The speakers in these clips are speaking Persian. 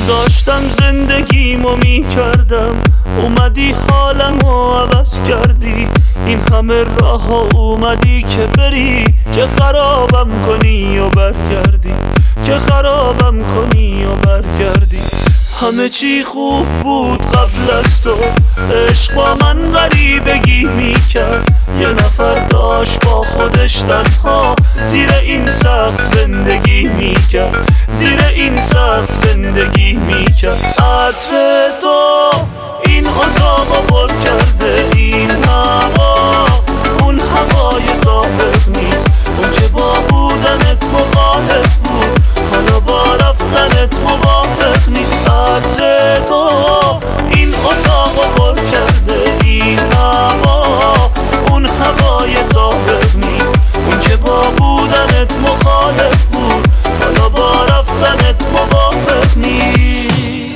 داشتم زندگیمو میکردم، اومدی حالمو عوض کردی. این همه راه ها اومدی که بری، که خرابم کنی و برگردی، که خرابم کنی و برگردی. همه چی خوب بود قبل از تو، عشق با من غریبگی میکرد. یه نفر داشت با خودش تنها زیر این سقف زندگی میکرد، زیر این سقف زندگی میکرد. عطر تو این اتاقو پر کرده، این هوا اون هوای سابق نیست. اون که با بودنت مخالف بود، حالا با رفتنت موافق نیست. عطر تو این اتاقو پر کرده، این هوا اون هوای سابق نیست. اون که با بودنت مخالف بود، حالا با رفتنت موافق نیست.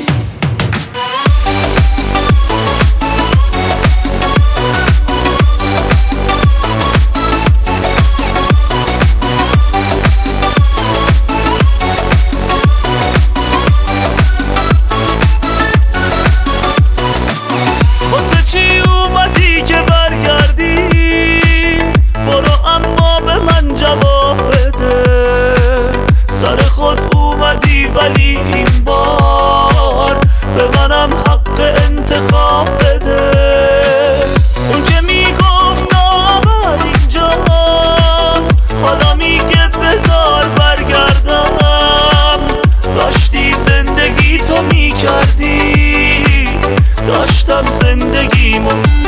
واسه چی اومدی که برگردی؟ برو اما به من جواب بده. سر خود اومدی ولی این بار به منم حق انتخاب بده. اون که میگفت آمد اینجاست، حالا میگه بذار برگردم. داشتی زندگی تو میکردی، داشتم زندگیمو.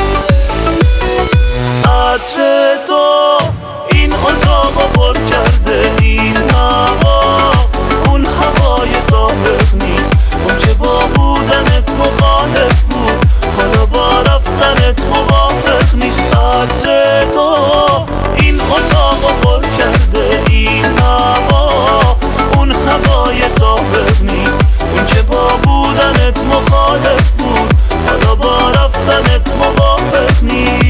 عطر تو این اتاقو پر کرده، این هوا اون هوای سابق نیست. اون که با بودنت مخالف بود، حالا با رفتنت موافق نیست. عطر تو این اتاقو پر کرده، این هوا اون هوای سابق نیست. اون که با بودنت مخالف بود، حالا با رفتنت موافق نیست.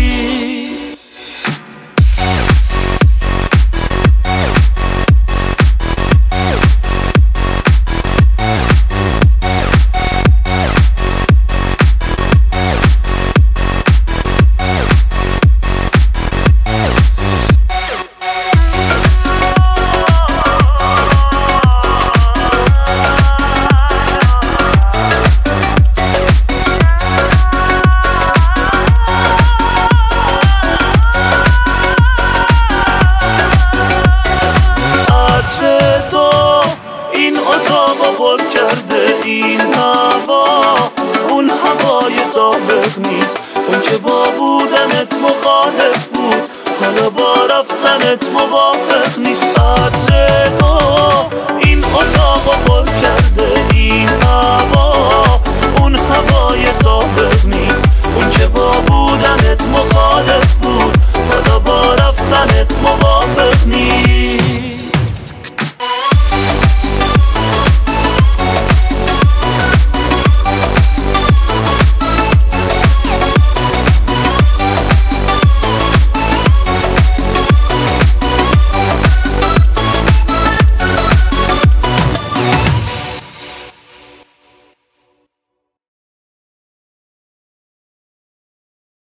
اتاقو پر کرده، این هوا اون هوای سابق نیست. اون که با بودنت مخالف بود، حالا با رفتنت موافق نیست. عطر تو این اتاقو پر کرده، این هوا اون هوای سابق نیست. اون که با بودنت مخالف